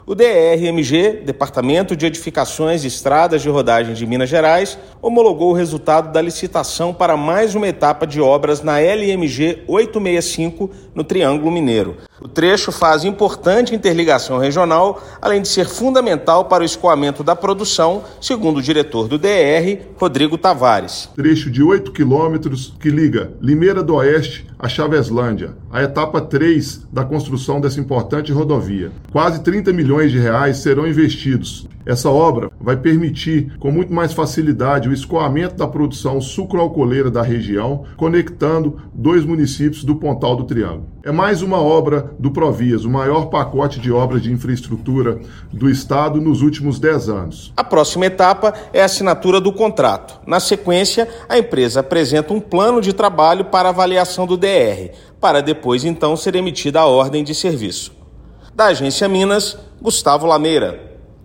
O DRMG, Departamento de Edificações e Estradas de Rodagem de Minas Gerais, homologou o resultado da licitação para mais uma etapa de obras na LMG 865 no Triângulo Mineiro. O trecho faz importante interligação regional, além de ser fundamental para o escoamento da produção, segundo o diretor do DR, Rodrigo Tavares. Trecho de 8 quilômetros que liga Limeira do Oeste a Chaveslândia, a etapa 3 da construção dessa importante rodovia. Quase 30 milhões de reais serão investidos. Essa obra vai permitir, com muito mais facilidade, o escoamento da produção sucroalcooleira da região, conectando 2 municípios do Pontal do Triângulo. É mais uma obra do Provias, o maior pacote de obras de infraestrutura do Estado nos últimos 10 anos. A próxima etapa é a assinatura do contrato. Na sequência, a empresa apresenta um plano de trabalho para avaliação do DR, para depois então ser emitida a ordem de serviço. Da Agência Minas, Gustavo Lameira.